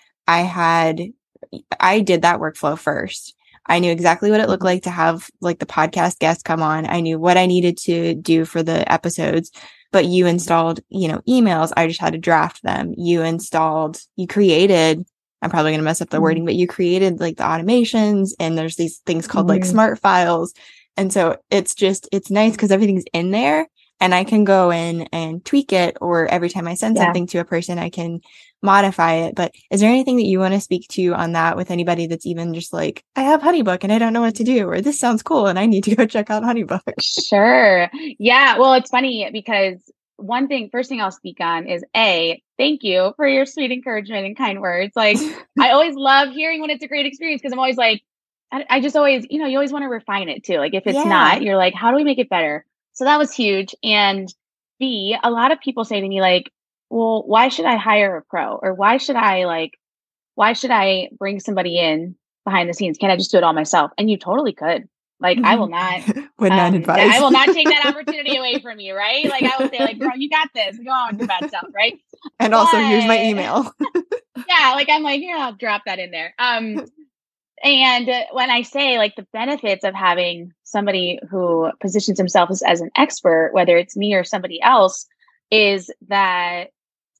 S2: I did that workflow first. I knew exactly what it looked like to have like the podcast guests come on. I knew what I needed to do for the episodes, but you installed, emails. I just had to draft them. You created, I'm probably going to mess up the wording, but you created like the automations, and there's these things called like smart files. And so it's nice because everything's in there and I can go in and tweak it, or every time I send something to a person, I can modify it. But is there anything that you want to speak to on that with anybody that's even just like, I have HoneyBook and I don't know what to do, or this sounds cool and I need to go check out HoneyBook?
S1: Sure. Yeah. Well, it's funny because first thing I'll speak on is thank you for your sweet encouragement and kind words. Like I always love hearing when it's a great experience, because I'm always like, I just always, you always want to refine it too. Like if it's not, you're like, how do we make it better? So that was huge. And B, a lot of people say to me like, well, why should I hire a pro? Or why should I bring somebody in behind the scenes? Can't I just do it all myself? And you totally could. Like, I will not,
S2: would not advise.
S1: I will not take that opportunity away from you. Right. Like I would say like, bro, you got this. Go on with your bad stuff. Right.
S2: And also here's my email.
S1: Yeah. Like I'm like, I'll drop that in there. And when I say like the benefits of having somebody who positions himself as an expert, whether it's me or somebody else, is that,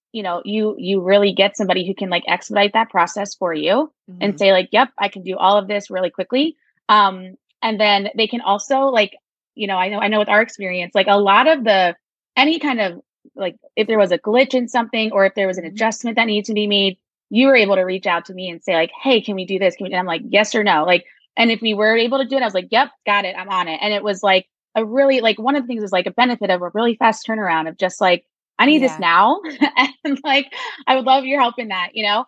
S1: you really get somebody who can like expedite that process for you and say like, yep, I can do all of this really quickly. And then they can also like, I know with our experience, like a lot of any kind of like, if there was a glitch in something, or if there was an adjustment that needed to be made, you were able to reach out to me and say like, hey, can we do this? And I'm like, yes or no. Like, and if we were able to do it, I was like, yep, got it. I'm on it. And it was like a really, like one of the things is like a benefit of a really fast turnaround of just like, I need this now. And like, I would love your help in that, Yeah.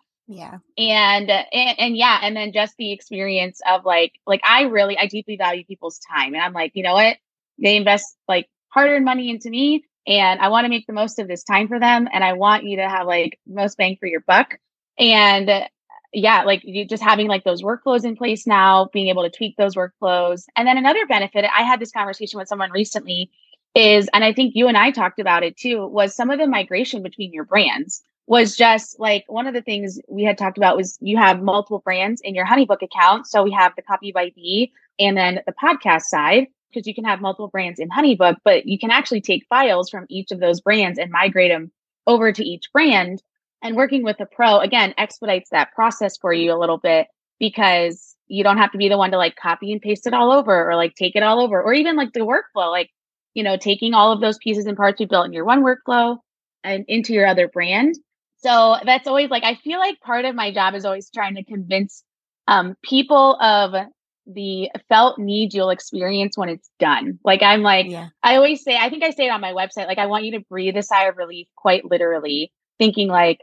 S1: And yeah. And then just the experience of like I deeply value people's time. And I'm like, you know what? They invest like hard-earned money into me, and I want to make the most of this time for them. And I want you to have like most bang for your buck. And like you just having like those workflows in place now, being able to tweak those workflows. And then another benefit, I had this conversation with someone recently and I think you and I talked about it too, was some of the migration between your brands was just like one of the things we had talked about was you have multiple brands in your HoneyBook account. So we have the Copy by Bee and then the podcast side, because you can have multiple brands in HoneyBook, but you can actually take files from each of those brands and migrate them over to each brand. And working with a pro, again, expedites that process for you a little bit, because you don't have to be the one to like copy and paste it all over, or like take it all over, or even like the workflow, like, taking all of those pieces and parts you built in your one workflow and into your other brand. So that's always like, I feel like part of my job is always trying to convince people of the felt need you'll experience when it's done. Like, I'm like, I always say, I think I say it on my website, like, I want you to breathe a sigh of relief, quite literally, thinking like,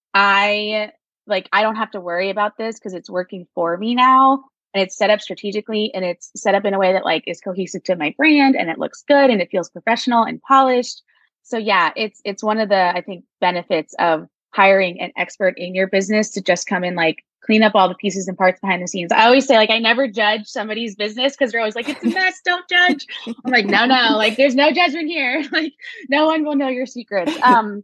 S1: I don't have to worry about this because it's working for me now, and it's set up strategically, and it's set up in a way that like is cohesive to my brand, and it looks good, and it feels professional and polished. So yeah, it's one of the, I think, benefits of hiring an expert in your business to just come in like clean up all the pieces and parts behind the scenes. I always say, like, I never judge somebody's business because they're always like, it's a mess, don't judge. I'm like, no, like, there's no judgment here. Like, no one will know your secrets.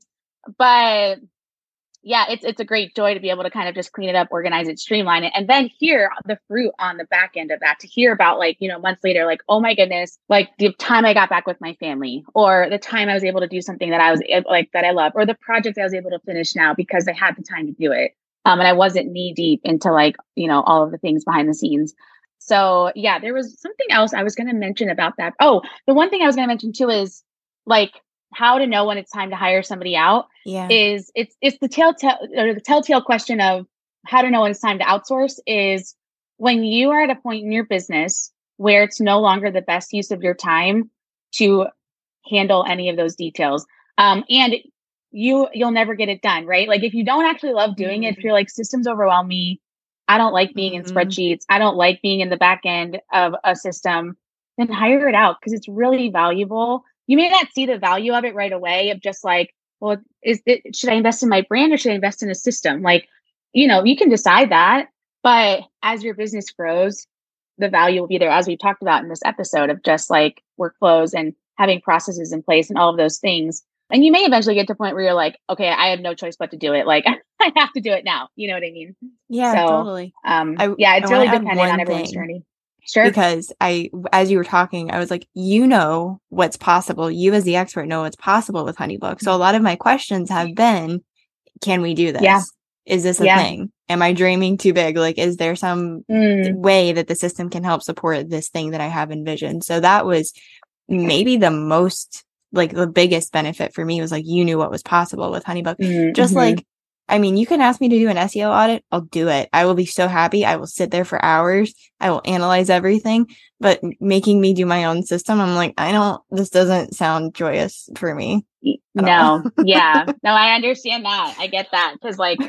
S1: But yeah, it's a great joy to be able to kind of just clean it up, organize it, streamline it, and then hear the fruit on the back end of that, to hear about, like, you know, months later, like, oh my goodness, like the time I got back with my family, or the time I was able to do something that I was like, that I love, or the project I was able to finish now because I had the time to do it. And I wasn't knee deep into, like, you know, all of the things behind the scenes. So yeah, there was something else I was going to mention about that. Oh, the one thing I was going to mention too is, like, how to know when it's time to hire somebody out. Is it's the telltale question of how to know when it's time to outsource is when you are at a point in your business where it's no longer the best use of your time to handle any of those details. And you'll never get it done, right? Like, if you don't actually love doing it, if you're like, systems overwhelm me, I don't like being in spreadsheets, I don't like being in the back end of a system, then hire it out, because it's really valuable. You may not see the value of it right away, of just like, well, should I invest in my brand or should I invest in a system? Like, you know, you can decide that, but as your business grows, the value will be there, as we talked about in this episode, of just like workflows and having processes in place and all of those things. And you may eventually get to a point where you're like, okay, I have no choice but to do it. Like, I have to do it now. You know what I mean?
S2: Yeah,
S1: so,
S2: totally.
S1: It's really dependent on everyone's journey. Sure.
S2: Because as you were talking, I was like, you know what's possible. You as the expert know what's possible with HoneyBook. So a lot of my questions have been, can we do this?
S1: Yeah.
S2: Is this a thing? Am I dreaming too big? Like, is there some way that the system can help support this thing that I have envisioned? So that was maybe the most, like, the biggest benefit for me, was like, you knew what was possible with HoneyBook. Just like, I mean, you can ask me to do an SEO audit, I'll do it. I will be so happy. I will sit there for hours. I will analyze everything. But making me do my own system, I'm like, this doesn't sound joyous for me.
S1: No. Yeah. No, I understand that. I get that. Because, like,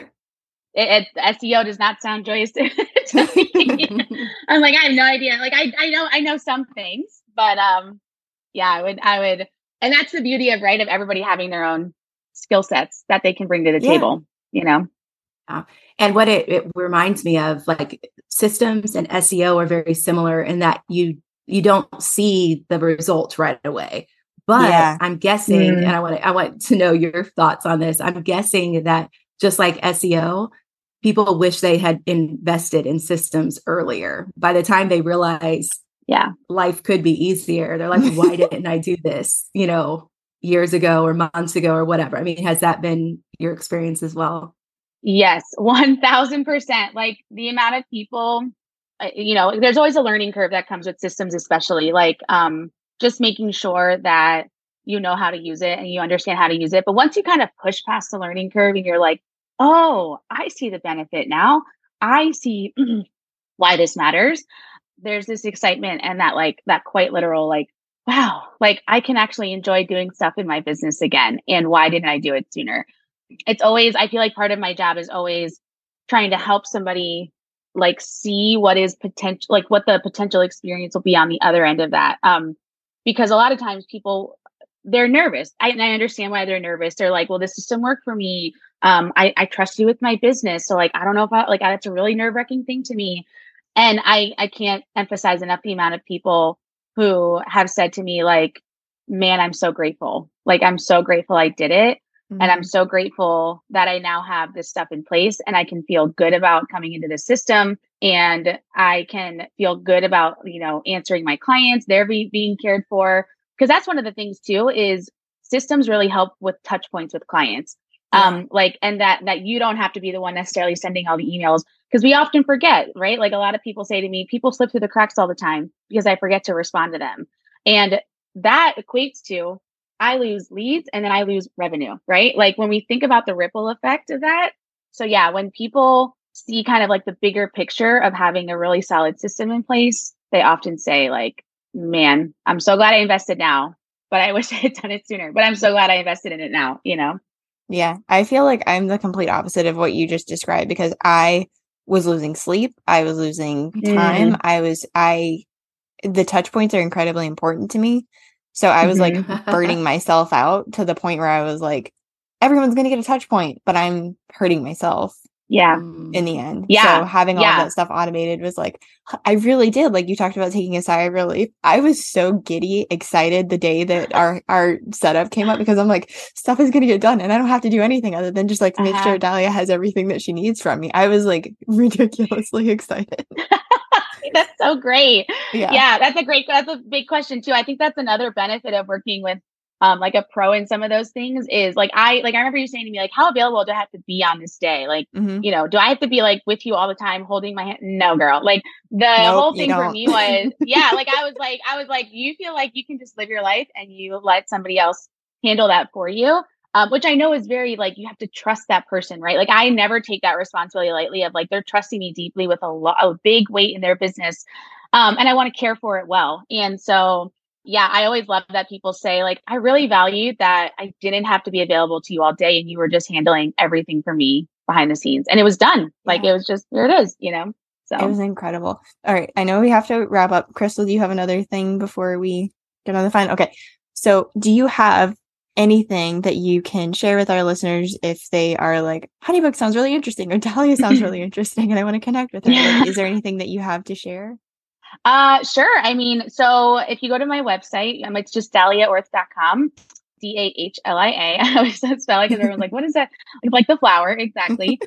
S1: SEO does not sound joyous to me. I'm like, I have no idea. Like, I know some things, but yeah, I would, and that's the beauty of everybody having their own skill sets that they can bring to the table, you know?
S3: And what it reminds me of, like, systems and SEO are very similar in that you don't see the results right away. But I'm guessing, and I want to know your thoughts on this. I'm guessing that just like SEO, people wish they had invested in systems earlier. By the time they realize life could be easier, they're like, why didn't I do this, you know, years ago or months ago or whatever? I mean, has that been your experience as well?
S1: Yes, 1000%. Like, the amount of people, you know, there's always a learning curve that comes with systems, especially like just making sure that you know how to use it and you understand how to use it. But once you kind of push past the learning curve and you're like, oh, I see the benefit now, I see why this matters, there's this excitement and that quite literal, like, wow, like, I can actually enjoy doing stuff in my business again. And why didn't I do it sooner? It's always, I feel like part of my job is always trying to help somebody, like, see what is potential, like, what the potential experience will be on the other end of that. Because a lot of times people, they're nervous. And I understand why they're nervous. They're like, well, this system worked for me. I trust you with my business. So, like, I don't know if that's a really nerve-wracking thing to me. And I can't emphasize enough the amount of people who have said to me, like, man, I'm so grateful. Like, I'm so grateful I did it. And I'm so grateful that I now have this stuff in place and I can feel good about coming into the system, and I can feel good about, you know, answering my clients, they're being cared for. Because that's one of the things too, is systems really help with touch points with clients. Like, and that you don't have to be the one necessarily sending all the emails, because we often forget, right? Like, a lot of people say to me, people slip through the cracks all the time because I forget to respond to them. And that equates to, I lose leads and then I lose revenue, right? Like, when we think about the ripple effect of that. So yeah, when people see kind of like the bigger picture of having a really solid system in place, they often say, like, man, I'm so glad I invested now, but I wish I had done it sooner, but I'm so glad I invested in it now, you know?
S2: Yeah. I feel like I'm the complete opposite of what you just described, because I was losing sleep. I was losing time. The touch points are incredibly important to me. So I was like burning myself out to the point where I was like, everyone's going to get a touch point, but I'm hurting myself.
S1: Yeah.
S2: in the end.
S1: Yeah.
S2: So having all of that stuff automated was like, I really did. Like you talked about taking a sigh of relief. I was so giddy, excited the day that our setup came up because I'm like, stuff is going to get done and I don't have to do anything other than just like make sure Dahlia has everything that she needs from me. I was like ridiculously excited.
S1: That's so great.
S2: Yeah.
S1: That's a big question too. I think that's another benefit of working with like a pro in some of those things is like I remember you saying to me, like, how available do I have to be on this day? Like, you know, do I have to be like with you all the time holding my hand? No, girl. Like the whole thing for me was, like I was like, you feel like you can just live your life and you let somebody else handle that for you. Which I know is very like, you have to trust that person, right? Like I never take that responsibility lightly of like, they're trusting me deeply with a big weight in their business. And I want to care for it well. And so, yeah, I always love that people say like, I really valued that I didn't have to be available to you all day and you were just handling everything for me behind the scenes. And it was done. Like it was just, here it is, you know? So
S2: it was incredible. All right. I know we have to wrap up. Crystal, do you have another thing before we get on the final? Okay. So do you have anything that you can share with our listeners if they are like, Honeybook sounds really interesting or Dahlia sounds really interesting and I want to connect with her? Like, is there anything that you have to share?
S1: Sure. I mean, so if you go to my website, it's just dahliaorth.com, DAHLIA. I always spell it because everyone's like, what is that? Like the flower. Exactly.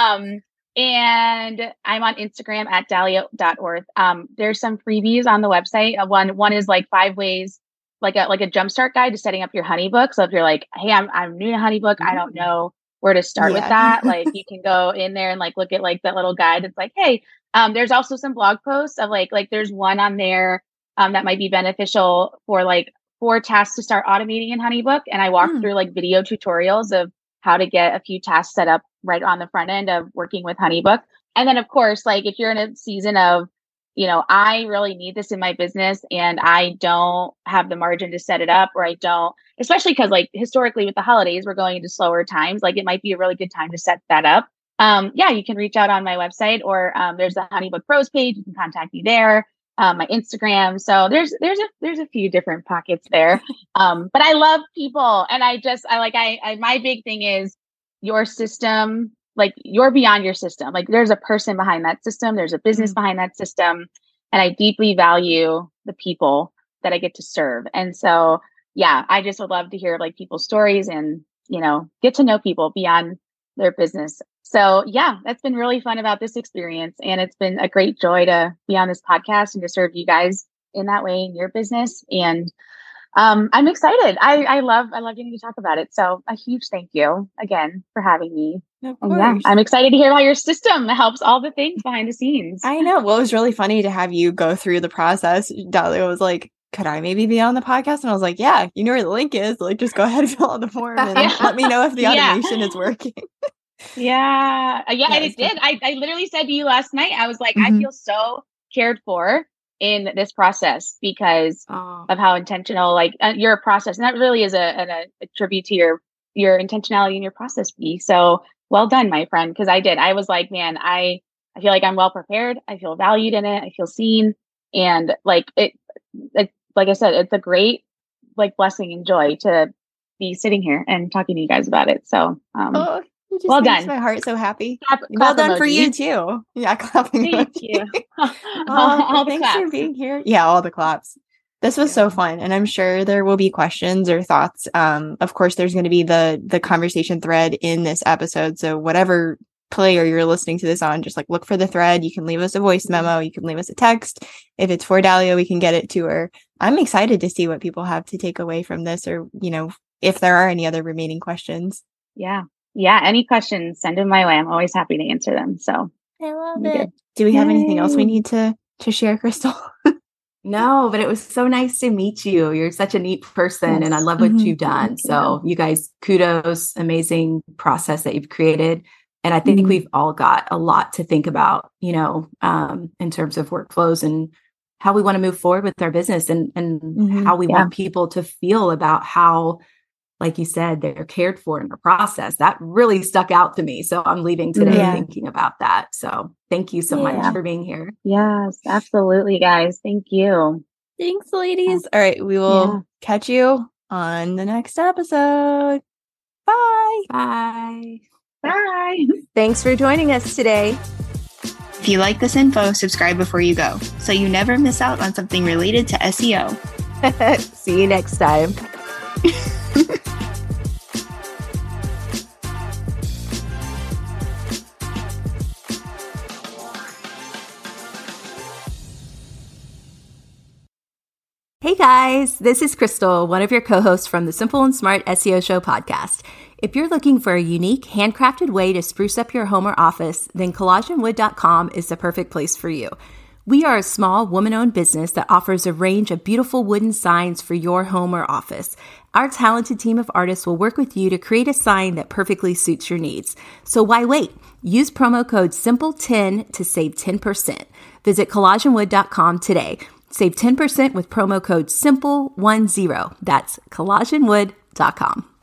S1: And I'm on Instagram at dahlia.orth. There's some freebies on the website. One is like 5 ways, like a jumpstart guide to setting up your Honeybook. So if you're like, hey, I'm new to Honeybook, I don't know where to start with that. Like you can go in there and like look at like that little guide. It's like, hey, there's also some blog posts of like there's one on there that might be beneficial for like 4 tasks to start automating in Honeybook. And I walk through like video tutorials of how to get a few tasks set up right on the front end of working with Honeybook. And then of course, like if you're in a season of, you know, I really need this in my business and I don't have the margin to set it up, or I don't, especially because like historically with the holidays, we're going into slower times. Like it might be a really good time to set that up. You can reach out on my website or there's the Honeybook Pros page. You can contact me there. My Instagram. So there's a few different pockets there. But I love people, and I my big thing is your system. Like you're beyond your system. Like there's a person behind that system. There's a business behind that system, and I deeply value the people that I get to serve. And so, yeah, I just would love to hear like people's stories and, you know, get to know people beyond their business. So yeah, that's been really fun about this experience. And it's been a great joy to be on this podcast and to serve you guys in that way in your business. And I'm excited. I love getting to talk about it. So a huge thank you again for having me.
S2: Of
S1: course. Yeah, I'm excited to hear how your system helps all the things behind the scenes.
S2: I know. Well, it was really funny to have you go through the process. Dahlia was like, could I maybe be on the podcast? And I was like, yeah, you know where the link is. Like, just go ahead and fill out the form and let me know if the automation is working.
S1: Yeah, and it did. I literally said to you last night, I was like, I feel so cared for in this process because of how intentional, like your process. And that really is a tribute to your intentionality in your process. So well done, my friend. Cause I was like, man, I feel like I'm well prepared. I feel valued in it. I feel seen. And like like I said, it's a great like blessing and joy to be sitting here and talking to you guys about it. So, well done.
S2: My heart so happy.
S1: Well
S2: done for you too. Yeah, clapping.
S1: Thank you.
S2: Thanks for being here. Yeah, all the claps. This was so fun, and I'm sure there will be questions or thoughts. Of course, there's going to be the conversation thread in this episode. So whatever player you're listening to this on, just like look for the thread. You can leave us a voice memo. You can leave us a text. If it's for Dahlia, we can get it to her. I'm excited to see what people have to take away from this, or if there are any other remaining questions.
S1: Yeah, any questions, send them my way. I'm always happy to answer them. So
S2: I love it. Do we have anything else we need to share, Crystal?
S3: No, but it was so nice to meet you. You're such a neat person and I love what you've done. So you guys, kudos, amazing process that you've created. And I think we've all got a lot to think about, in terms of workflows and how we want to move forward with our business and how we want people to feel about how, like you said, they're cared for in the process. That really stuck out to me. So I'm leaving today thinking about that. So thank you so much for being here.
S1: Yes, absolutely, guys. Thank you.
S2: Thanks, ladies. All right. We will catch you on the next episode. Bye.
S3: Bye.
S1: Bye.
S3: Thanks for joining us today.
S2: If you like this info, subscribe before you go, so you never miss out on something related to SEO.
S3: See you next time. Hey guys, this is Crystal, one of your co-hosts from the Simple and Smart SEO Show podcast. If you're looking for a unique, handcrafted way to spruce up your home or office, then collagenwood.com is the perfect place for you. We are a small, woman-owned business that offers a range of beautiful wooden signs for your home or office. Our talented team of artists will work with you to create a sign that perfectly suits your needs. So why wait? Use promo code SIMPLE10 to save 10%. Visit collagenwood.com today. Save 10% with promo code SIMPLE10. That's collagenwood.com.